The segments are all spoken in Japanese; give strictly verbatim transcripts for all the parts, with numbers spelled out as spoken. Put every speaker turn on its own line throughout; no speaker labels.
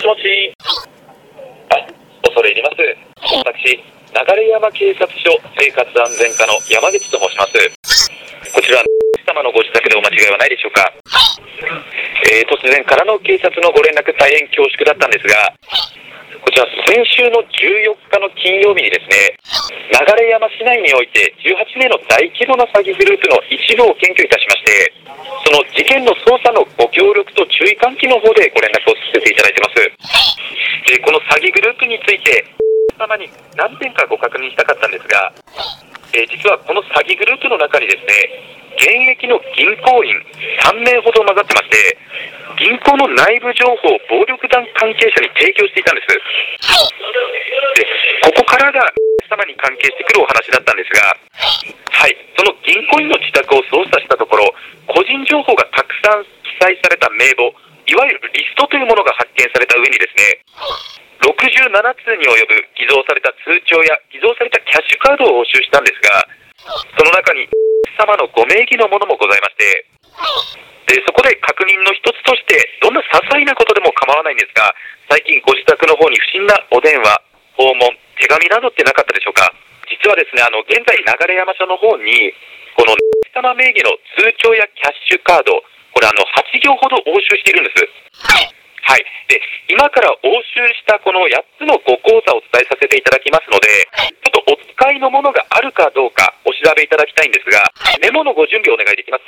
しもし。あ、恐れ入ります。私、流山警察署生活安全課の山口と申します。こちら、様のご自宅でお間違いはないでしょうか。えー、突然からの警察のご連絡大変恐縮だったんですが、こちら先週のじゅうよっかの金曜日にですね、流山市内においてじゅうはちめいの大規模な詐欺グループの一部を検挙いたしまして、その事件の捜査のご協力と注意喚起の方でご連絡をさせていただいてます。で、この詐欺グループについて様に何点かご確認したかったんですが、えー、実はこの詐欺グループの中にですね、現役の銀行員さんめいほど混ざってまして、銀行の内部情報を暴力団関係者に提供していたんです。で、ここからが様に関係してくるお話だったんですが、はい、その銀行員の自宅を捜査したところ、個人情報がたくさん記載された名簿、いわゆるリストというものが発見された上にですね、ろくじゅうななつうに及ぶ偽造された通帳や偽造されたキャッシュカードを押収したんですが、その中に様のご名義のものもございまして、でそこで確認の一つとして、どんな些細なことでも構わないんですが、最近ご自宅の方に不審なお電話、訪問、手紙などってなかったでしょうか。実はですね、あの現在流山署の方にこの様名義の通帳やキャッシュカード、これあのはちぎょうほど押収しているんです。はい、で今から押収したこのやっつのご口座をお伝えさせていただきますので、ちょっとお使いのものがあるかどうかお調べいただきたいんですが、メモのご準備お願いできます。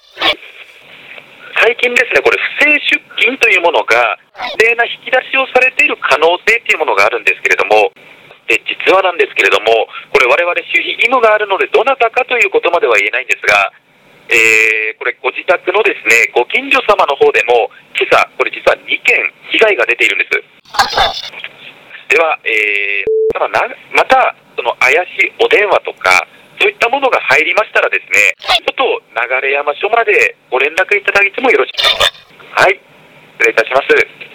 最近ですね、これ不正出金というものが不正な引き出しをされている可能性というものがあるんですけれども、で実はなんですけれども、これ我々守秘義務があるのでどなたかということまでは言えないんですが、えー、これご自宅のですね、ご近所様の方でも今朝これ実はにけん被害が出ているんです。では、えー、ままたその怪しいお電話とかそういったものが入りましたらですね、ちょっと流山署までご連絡いただいてもよろしいですか。はい、失礼いたします。